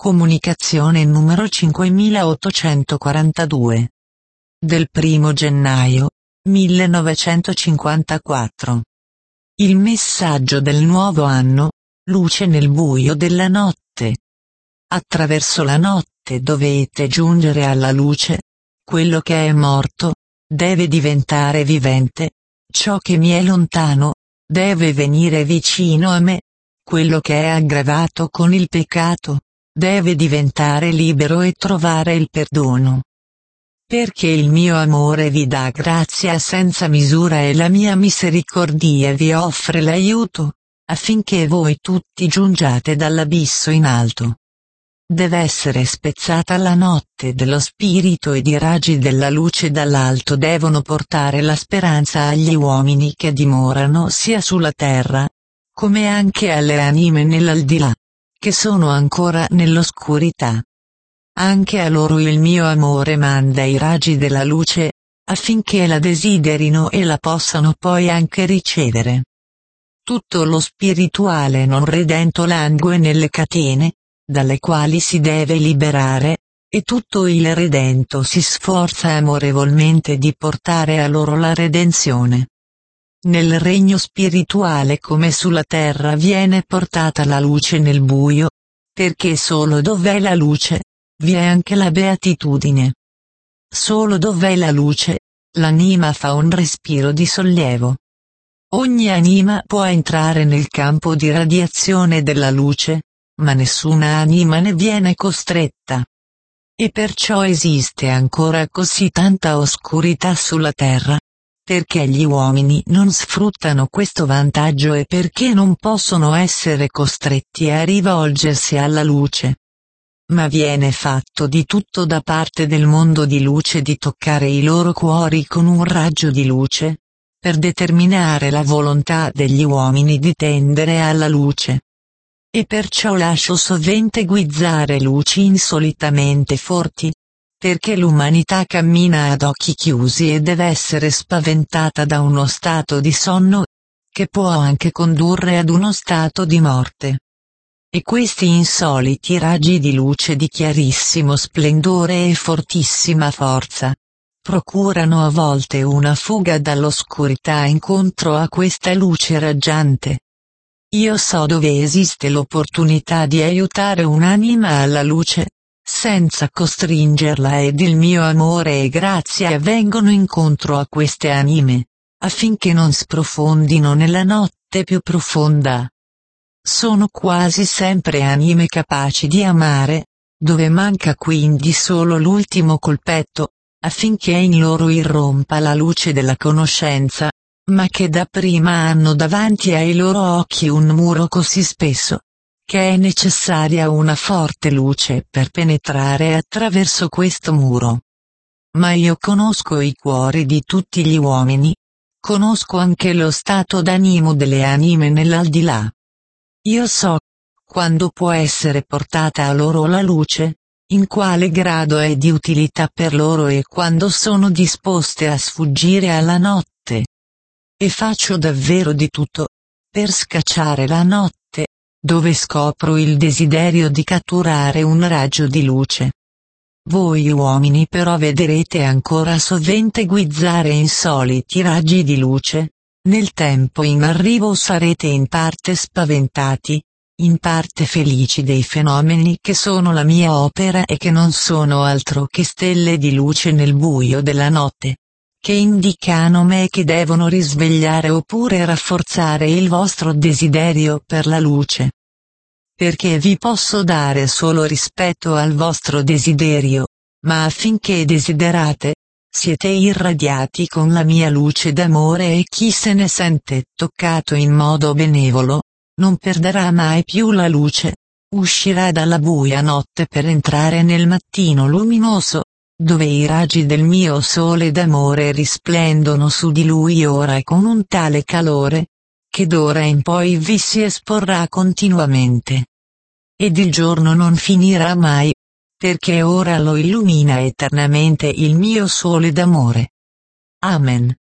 Comunicazione numero 5842. Del 1 gennaio 1954. Il messaggio del nuovo anno, luce nel buio della notte. Attraverso la notte dovete giungere alla luce. Quello che è morto deve diventare vivente. Ciò che mi è lontano deve venire vicino a me. Quello che è aggravato con il peccato deve diventare libero e trovare il perdono. Perché il mio amore vi dà grazia senza misura e la mia misericordia vi offre l'aiuto, affinché voi tutti giungiate dall'abisso in alto. Deve essere spezzata la notte dello spirito ed i raggi della luce dall'alto devono portare la speranza agli uomini che dimorano sia sulla terra, come anche alle anime nell'aldilà, che sono ancora nell'oscurità. Anche a loro il mio amore manda i raggi della luce, affinché la desiderino e la possano poi anche ricevere. Tutto lo spirituale non redento langue nelle catene, dalle quali si deve liberare, e tutto il redento si sforza amorevolmente di portare a loro la redenzione. Nel regno spirituale come sulla terra viene portata la luce nel buio, perché solo dov'è la luce vi è anche la beatitudine. Solo dov'è la luce, l'anima fa un respiro di sollievo. Ogni anima può entrare nel campo di radiazione della luce, ma nessuna anima ne viene costretta. E perciò esiste ancora così tanta oscurità sulla terra, perché gli uomini non sfruttano questo vantaggio e perché non possono essere costretti a rivolgersi alla luce. Ma viene fatto di tutto da parte del mondo di luce di toccare i loro cuori con un raggio di luce, per determinare la volontà degli uomini di tendere alla luce. E perciò lascio sovente guizzare luci insolitamente forti, perché l'umanità cammina ad occhi chiusi e deve essere spaventata da uno stato di sonno, che può anche condurre ad uno stato di morte. E questi insoliti raggi di luce di chiarissimo splendore e fortissima forza procurano a volte una fuga dall'oscurità incontro a questa luce raggiante. Io so dove esiste l'opportunità di aiutare un'anima alla luce, senza costringerla, ed il mio amore e grazia vengono incontro a queste anime, affinché non sprofondino nella notte più profonda. Sono quasi sempre anime capaci di amare, dove manca quindi solo l'ultimo colpetto, affinché in loro irrompa la luce della conoscenza, ma che dapprima hanno davanti ai loro occhi un muro così spesso, che è necessaria una forte luce per penetrare attraverso questo muro. Ma io conosco i cuori di tutti gli uomini, conosco anche lo stato d'animo delle anime nell'aldilà. Io so quando può essere portata a loro la luce, in quale grado è di utilità per loro e quando sono disposte a sfuggire alla notte. E faccio davvero di tutto per scacciare la notte, dove scopro il desiderio di catturare un raggio di luce. Voi uomini però vedrete ancora sovente guizzare insoliti raggi di luce. Nel tempo in arrivo sarete in parte spaventati, in parte felici dei fenomeni che sono la mia opera e che non sono altro che stelle di luce nel buio della notte, che indicano me che devono risvegliare oppure rafforzare il vostro desiderio per la luce. Perché vi posso dare solo rispetto al vostro desiderio, ma affinché desiderate, siete irradiati con la mia luce d'amore e chi se ne sente toccato in modo benevolo, non perderà mai più la luce, uscirà dalla buia notte per entrare nel mattino luminoso, dove i raggi del mio sole d'amore risplendono su di lui ora e con un tale calore, che d'ora in poi vi si esporrà continuamente. Ed il giorno non finirà mai, perché ora lo illumina eternamente il mio sole d'amore. Amen.